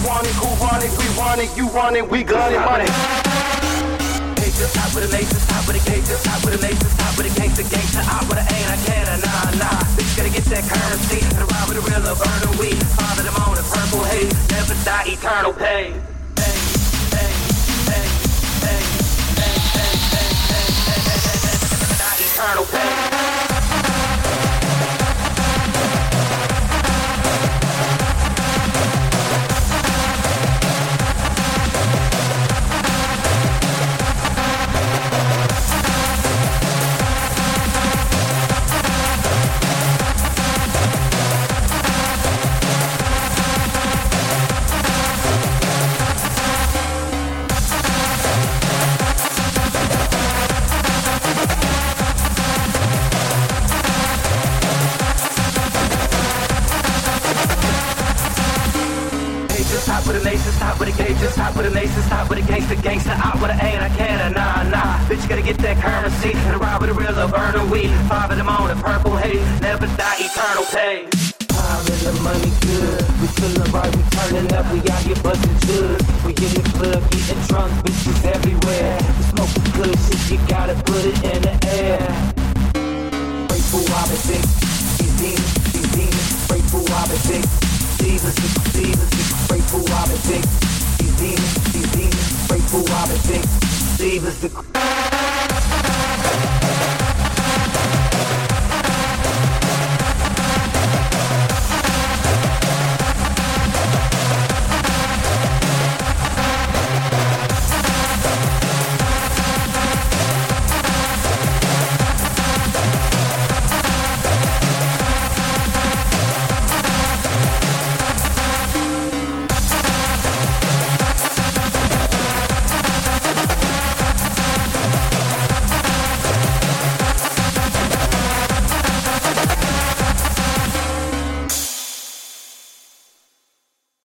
want it, who want it, we want it, you want it, we got it, money. Just top with the laces, top with the cake, just top with the laces, top with the gangsta, gangsta, out with the ain't, I can't, nah. Bitch gotta get that currency, and ride with the real of burn the weed. Father them on the purple haze, never die, eternal pay. Eternal pay. Top with the laces, top with the cages, top with the laces, top with the gangsta, out with the ain't, I can't, nah. Bitch, you gotta get that currency, and ride with the real of burn the weed. Five of them on the purple haze, never die, eternal pay. Time and the money good, we feelin' right, we turnin' up, we out here bustin' jugs. We in the club, getting drunk, bitches everywhere. We smoking good shit, you gotta put it in the air. Grateful, I've been sick, these demons, grateful, I've been sick. Divas, grateful I've been sick. These demons, grateful I've been sick. Divas,